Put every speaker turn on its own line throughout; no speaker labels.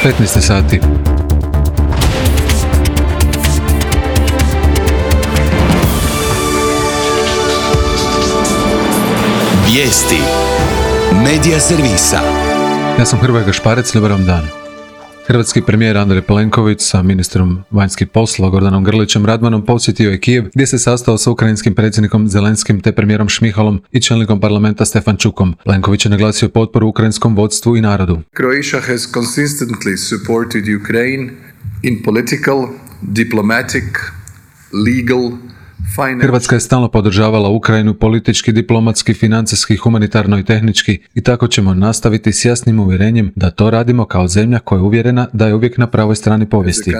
15 sati.
Vijesti Medija servisa.
Ja sam Hrvoje Gašparec, dobar vam dan. Hrvatski premijer Andrej Plenković sa ministrom vanjskih poslova Gordanom Grlićem Radmanom posjetio je Kijev, gdje se sastao sa ukrajinskim predsjednikom Zelenskim te premijerom Šmihalom i čelnikom parlamenta Stefančukom. Plenković je naglasio potporu ukrajinskom vodstvu i narodu.
Croatia has consistently supported Ukraine in political, diplomatic, legal,
Hrvatska je stalno podržavala Ukrajinu politički, diplomatski, financijski, humanitarno i tehnički i tako ćemo nastaviti s jasnim uvjerenjem da to radimo kao zemlja koja je uvjerena da je uvijek na pravoj strani povijesti.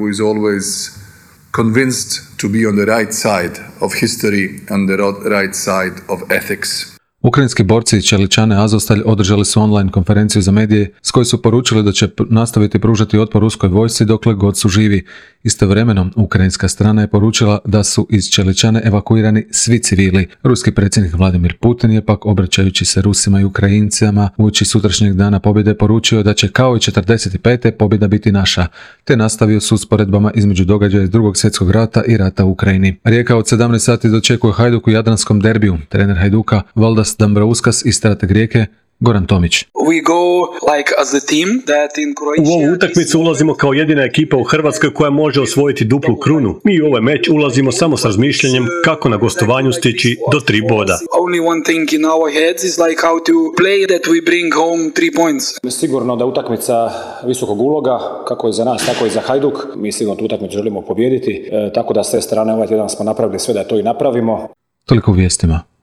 Ukrajinski borci iz Čeličane Azovstalj održali su online konferenciju za medije s kojoj su poručili da će nastaviti pružati otpor ruskoj vojsci dokle god su živi. Istovremeno, ukrajinska strana je poručila da su iz Čeličane evakuirani svi civili. Ruski predsjednik Vladimir Putin je pak, obraćajući se Rusima i Ukrajincima uoči sutrašnjeg dana pobjede, poručio da će kao i 45. pobjeda biti naša, te nastavio s usporedbama između događaja iz Drugog svjetskog rata i rata u Ukrajini. Rijeka od 17 sati dočekuje Hajduk u jadranskom derbiju. Trener Hajduka Valdas Dambrauskas i strateg Rijeke Goran Tomić.
U ovu utakmicu ulazimo kao jedina ekipa u Hrvatskoj koja može osvojiti duplu krunu. Mi u ovaj meč ulazimo samo s razmišljanjem kako na gostovanju stići do 3 boda.
Sigurno da utakmica visokog uloga, kako je za nas, tako i za Hajduk. Mi sigurno tu utakmicu želimo pobijediti, tako da s te strane ovaj tjedan smo napravili sve da to i napravimo.
Toliko u vijestima.